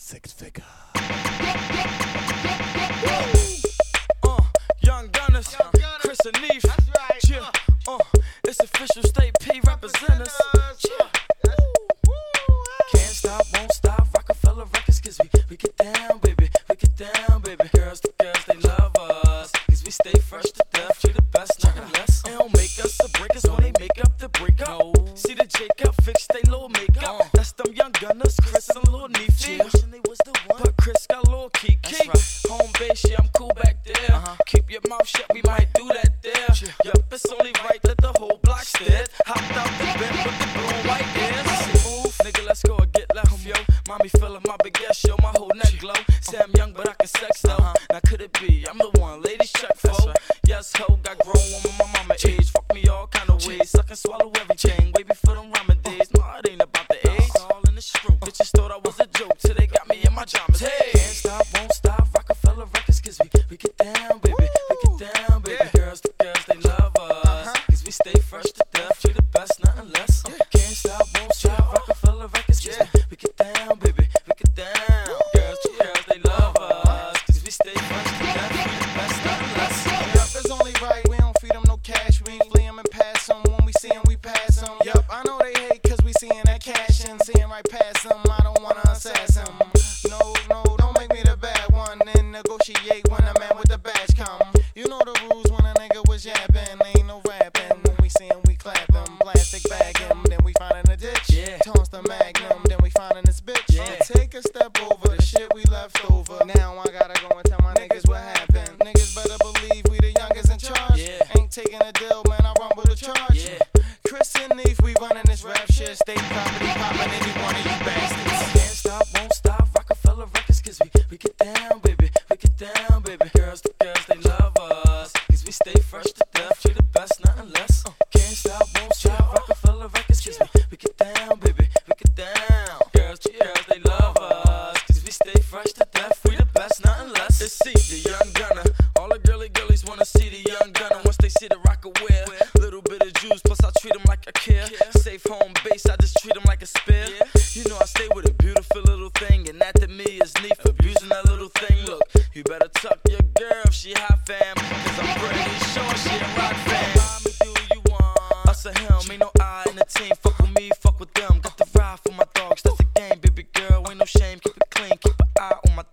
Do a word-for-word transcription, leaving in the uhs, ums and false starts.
six figure. Uh, Young Gunners, Chris and Neef. That's right. Yeah, uh, it's official State P representatives. Yeah. Can't stop, won't stop, Rockefeller Records, cause we, we get down, baby, we get down, baby. Girls to girls, they love us, cause we stay fresh to death, we the best, nothing less. They don't make us or break us when they make up the break up. No. See the Jacob, fix they little makeup. Uh. That's them Young Gunners, Chris and Lil Neef. Yeah. Wishing they was the one, but Chris got Lil Kiki. Right. Home base, yeah, I'm cool back there. Uh-huh. Keep your mouth shut, we might do that there. Yeah. Yup, it's only right that the whole block stared. Hopped out the bed with the blue and white ears. I say, move, nigga, let's go and get left, yo. Mommy feeling my big ass, show my whole neck glow. Say I'm young, but I can sex though. Uh-huh. Now could it be? I'm the one, ladies check for. Right. Yes, ho, got grown when my mama age. Fuck me all kind of ways, suck and swallow everything. Way before them rhyming days. No, it ain't about the age. It's all in the shroom. Bitches thought I was a joke till they got me in my pajamas. Hey, can't stop, won't stop, Rockefeller Records, cause we we get down, baby, we get down, baby. Yeah. Girls to girls, they love us, uh-huh. Cause we stay fresh to death. We the best, nothing less. Uh, can't stop, won't stop, Rockefeller Records, cause yeah. we get down, baby, we get down. Girls to girls, they love us, cause we stay fresh to death. We the best, nothing less. Yup, it's only right, we don't feed them no cash. We flee them and pass them. When we see them, we pass them. Yup, I know they hate cause we seeing that cash and seeing right past them. I don't wanna assassin them. No, no, don't make me the bad one and negotiate when a man with the badge come. You know the rules when a nigga was yapping, ain't no rapping. When we see him, we clap him, plastic bag him, then we find in a ditch. Yeah. Toss the magnum, then we find in this bitch. Yeah. Take a step over the shit we left over. Now I gotta go and tell my niggas what happened. Niggas better believe we the youngest in charge. Yeah. Ain't taking a deal, man, I rumble the charge. Yeah. Chris and Neef, we running this rap shit. State property popping any one of you bastards. Can't stop, won't stop, Rockefeller Records, cause we, we get down, baby, we get down, baby. Girls to girls, they love us, cause we stay fresh to death, we the best, nothing less. Uh, can't stop, won't stop, Rockefeller Records, cause we, we get down, baby, we get down. Girls to girls, they love us, cause we stay fresh to death, we the best, nothing less. Let's see the Young Gunner, all the girly girlies wanna see the Young Gunner. Once they see the rocker wear, little bit of juice, plus I treat them like I care. Safe home base, I just treat them like a spear. You know I stay with a beautiful little thing, and that to me is Neef abusing that little thing. Look, you better tuck your girl if she hot, fam, cause I'm pretty sure she a rock fan. Mommy, do you want us or him? Ain't no I in the team, fuck with me, fuck with them. Got the ride for my dogs, that's the game, baby girl, ain't no shame. Keep it clean, keep an eye on my